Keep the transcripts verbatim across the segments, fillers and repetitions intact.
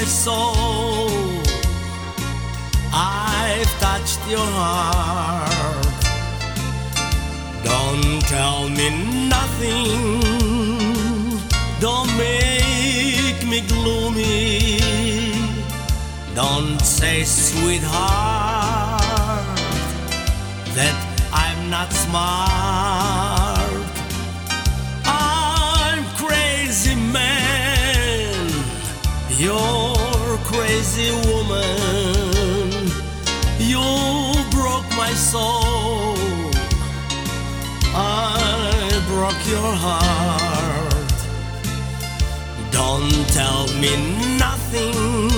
my soul. I've touched your heart. Don't tell me nothing. Don't make me gloomy. Don't say, sweetheart, that I'm not smart. I'm crazy man, you're crazy woman. You broke my soul, I broke your heart. Don't tell me nothing.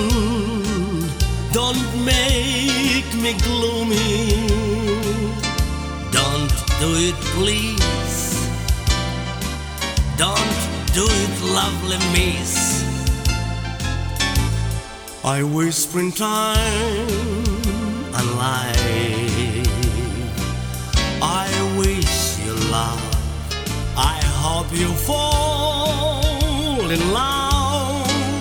Don't make me gloomy. Don't do it, please. Don't do it, lovely miss. I wish springtime and life. I wish you love. I hope you fall in love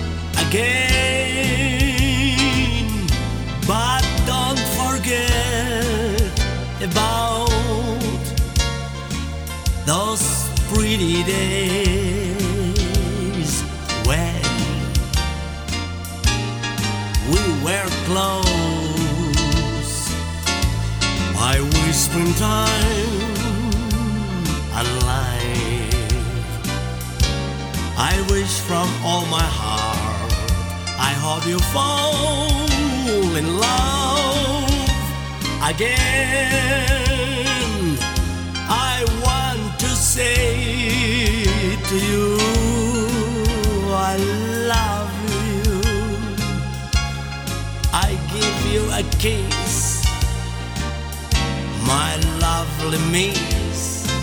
again. But don't forget about those pretty days when we were close. I wish springtime and life. I wish from all my heart. I hope you fall in love again. I want to say to you, I love you. I give you a kiss, my lovely miss.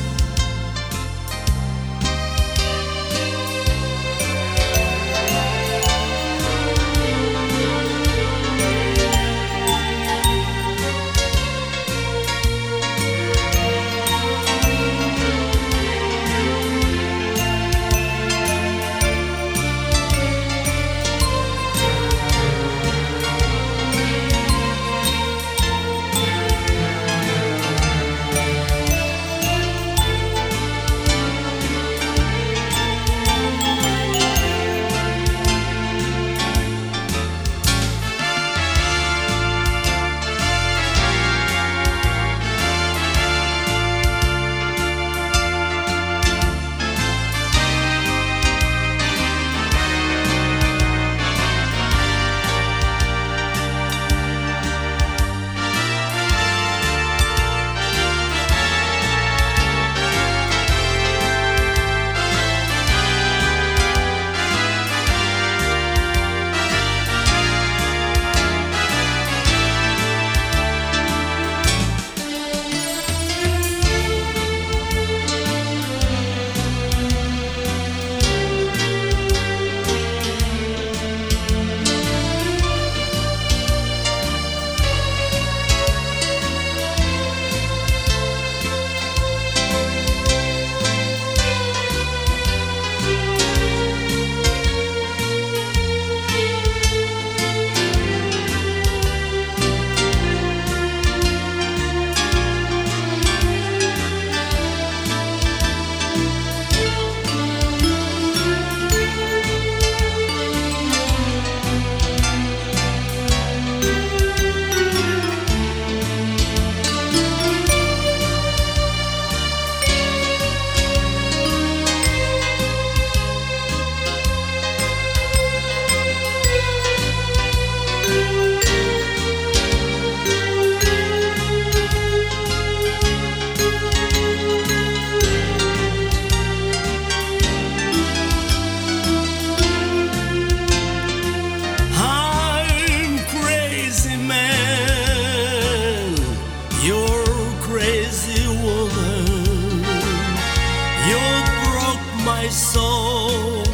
Soul,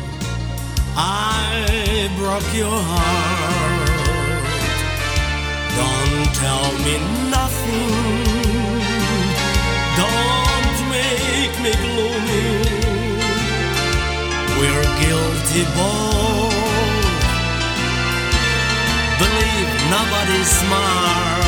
I broke your heart. Don't tell me nothing. Don't make me gloomy. We're guilty both. Nobody's smart.